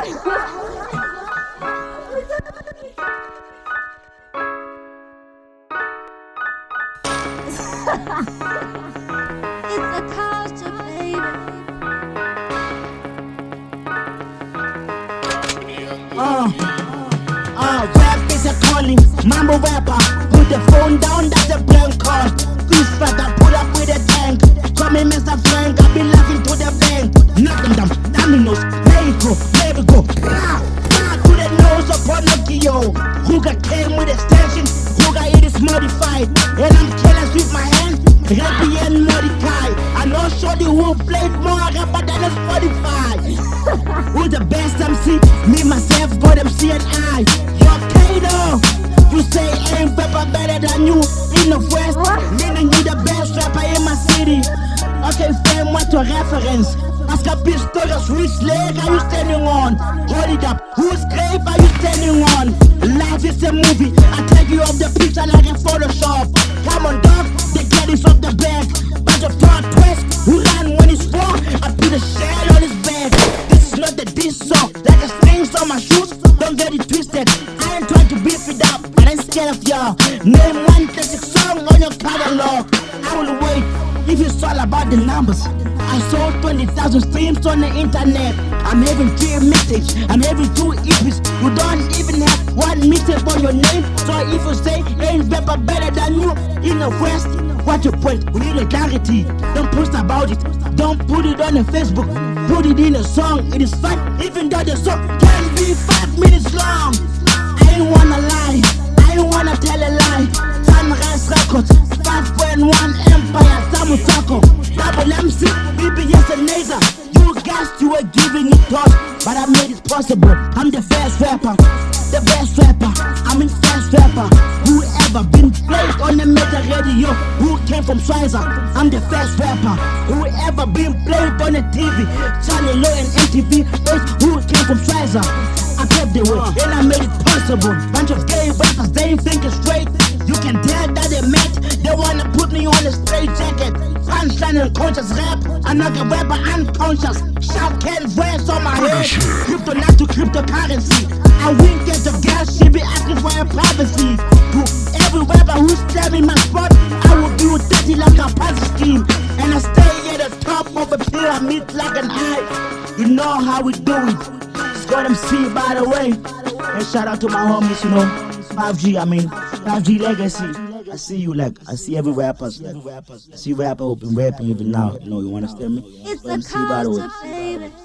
It's a culture, baby. Rap is a calling, mambo rapper. Put the phone down, that's a blank call. Goose brother, pull up with a tank. Call me Mr. Frank, I be laughing to the bank. Knock them down, dominoes, there we go. To the nose of Pinocchio. Ruga came with extension, Ruga it is modified. And I'm careless with my hand, happy and Mordecai. I know Shorty who played more rapper than a Spotify. Who's the best MC? Me, myself, God, MC and I. You're Kato. You say ain't rapper better than you in the West, meaning you the best rapper in my city. Okay, fam, what's your reference? Ask a Pistorius, which leg are you standing on? Hold it up, whose grave are you standing on? Life is a movie, I take you off the picture like a Photoshop. Come on, dog, the get is off the back. Bunch of thought twists, who run when it's wrong? I put a shell on his back. This is not the diss song, like a strings on my shoes. Don't get it twisted, I ain't trying to beef it up, but I'm scared of y'all. Name one classic song on your catalog. I will wait if it's all about the numbers. I sold 20,000 streams on the internet. I'm having 3 mixtapes, I'm having 2 EPs. You don't even have 1 mixtape on your name. So if you say ain't rapper better than you in the West, what's your point? We need a clarity. Don't post about it, don't put it on the Facebook. Put it in a song, it is fun, even though the song can be 5 minutes long. I ain't wanna lie, I ain't wanna tell a lie. Sunrise Records, 5.1 Empire, Samu Sako, Double MC, BBS and Naser. You guys, you were giving it thought, but I made it possible. I'm the first rapper, the best rapper. I'm in fast rapper. Who ever been played on the meta radio? Who came from Schweizer? I'm the first rapper. Who ever been played on the TV? Channel Low and MTV. Who came from Schweizer? I paved the way and I made it possible. Bunch of gay rappers, they ain't thinking straight. You can tell that they met. They wanna put me on a straight jacket. Sunshine and conscious rap. Another rapper unconscious. Sharp can verse on my head. Crypto not to cryptocurrency. I wink at the girl, she be asking for her privacy. To every rapper who's stabbing my spot, I will do dirty like a puzzle scheme. And I stay at the top of a pyramid like an eye. You know how we do it. Got MC by the way. And shout out to my homies, you know. 5G, I mean 5G Legacy. I see you like, I see every rapper. I see rapper who been rapping even now. You know, you understand me? It's Got a MC by the way. culture, baby.